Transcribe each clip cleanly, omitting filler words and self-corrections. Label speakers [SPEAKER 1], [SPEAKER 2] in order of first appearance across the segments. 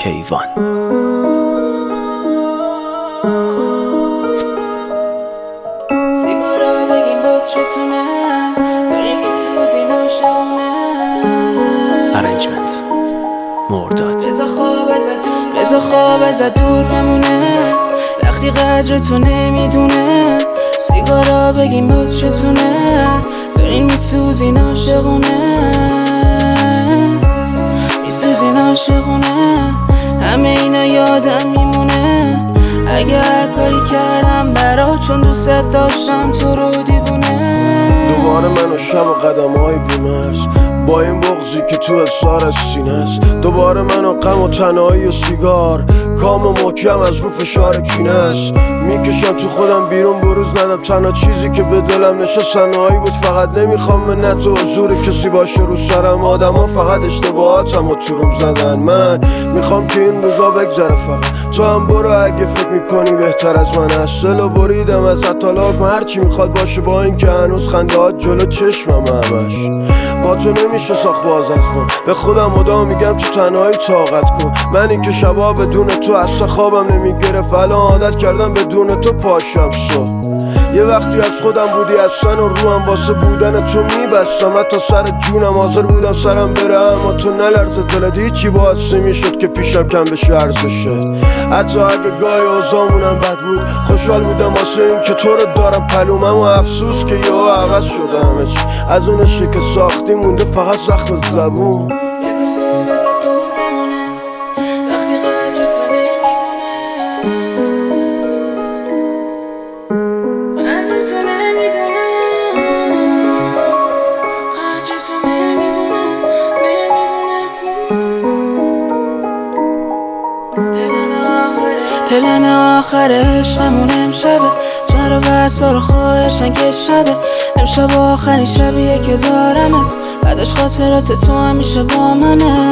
[SPEAKER 1] کیوان.
[SPEAKER 2] سیگارا بگیم باز چتونه دارین میسوزین عاشقونه.
[SPEAKER 1] ارنجمنت مرداد.
[SPEAKER 2] بذار خواب ازت دور بمونه وقتی قدرتو نمیدونه. سیگارا بگیم باز چتونه دارین میسوزین عاشقونه. میسوزین عاشقونه. همه اینا یادم میمونه اگر کاری کردم برات چون دوست داشتم تو رو دیوونه.
[SPEAKER 3] دوباره من و شب و قدم‌های بی‌مرز با این بغضی که تو اصرار از سینه است. دوباره من و غم و تنهایی و سیگار کام و محکم از رو فشار کینه است. میکشم تو خودم بیرون بروز ندم. تنها چیزی که به دلم نشست تنهایی بود. فقط نمیخوام منت و حضور کسی باشه رو سرم. آدم ها فقط اشتباهاتم و تو روم زدن. من میخوام که این روزا بگذره فقط. تو هم برو اگه فکر میکنی بهتر از من هست. دلو بریدم از اطلاق و هرچی میخواد باشه با این که هنوز خندهات جلو چشمم همش. با تو نمیشه ساخت باز از من. به خودم مدام میگم تو تنهایی طاقت کن. من این که شبا بدون تو اصلا خوابم نمیگرفت. الان عادت کردم بدون تو پاشم صبح. یه وقتی از خودم بودی اصلا و روم واسه بودن تو میبستم. حتی سر جونم حاضر بودم سرم بره اما تو نلرزه. دلت هیچی باعث نمیشد که پیشم کم بشه ارزشه. حتی اگه گاهی اوضاعمونم بد بود خوشحال بودم واسه این که تو رو دارم پلومم. و افسوس که یهو عوض شده همه چی. از اون عشقی که ساختی مونده فقط زخم زبون.
[SPEAKER 2] بذار خواب ازت دور بمونه وقتی قدرتو نمیدونه. قدرتو نمیدونه. قدرتو نمیدونه. پلن آخر عشقمون امشبه. چرا بحثا رو خواهشن که شده. امشب آخرین شبیه که دارمت. بعدش خاطرات تو همیشه با منه.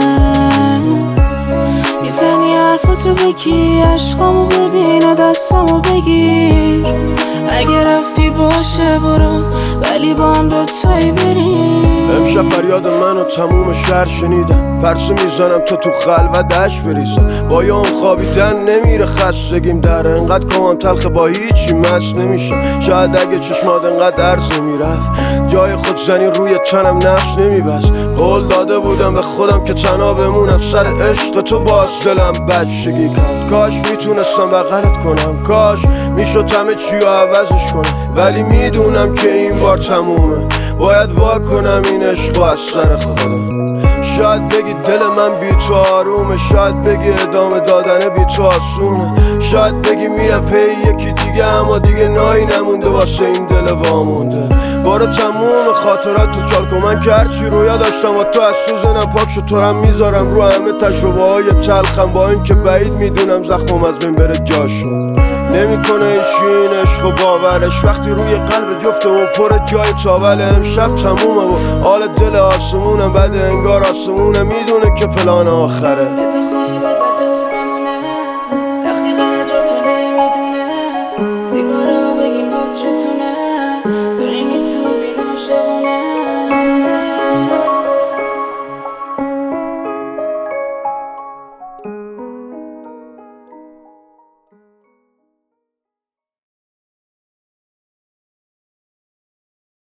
[SPEAKER 2] میزنی حرفاتو بگی عشقامو ببین و دستامو بگیر. اگه رفتی باشه برو ولی با هم دوتایی بریم.
[SPEAKER 3] امشب فریاد من و تموم شهر شنیدم. پرسه میزنم تو خلوت دشت بریزم. با یه خوابیدن نمیره خستگیم در انقدر کامم تلخه با هیچی مست نمیشه. شاید اگه چشمات انقدر درز نمیرفت جای خودزنی روی تنم نقش نمیبست. قول داده بودم به خودم که تنها بمونم سر عشق تو. باز دلم بچگی کرد. کاش میتونستم بغلت کنم. کاش میشد همه چی رو عوضش کنم. ولی میدونم که این بار تمومه. باید وا کنم این عشق از سر خودم. شاید بگی دل من بی تو آرومه. شاید بگی ادامه دادن بی تو آسونه. شاید بگی میرم پی یکی دیگه اما دیگه نایی نمونده واسه این دل وامونده. بارو تموم خاطرات تو چال کن. من که هرچی رویا داشتم و تو از سوزنم پاک شد. تو هم میذارم رو همه تجربه های تلخم. با این که بعید میدونم زخمم از بین بره جاشون. نمیکنه ایشی این عشق و باورش وقتی روی قلب جفتمون پر جای تاوله. امشب تمومه و حال دل آسمونم بده انگار آسمونم میدونه که پلان آخره.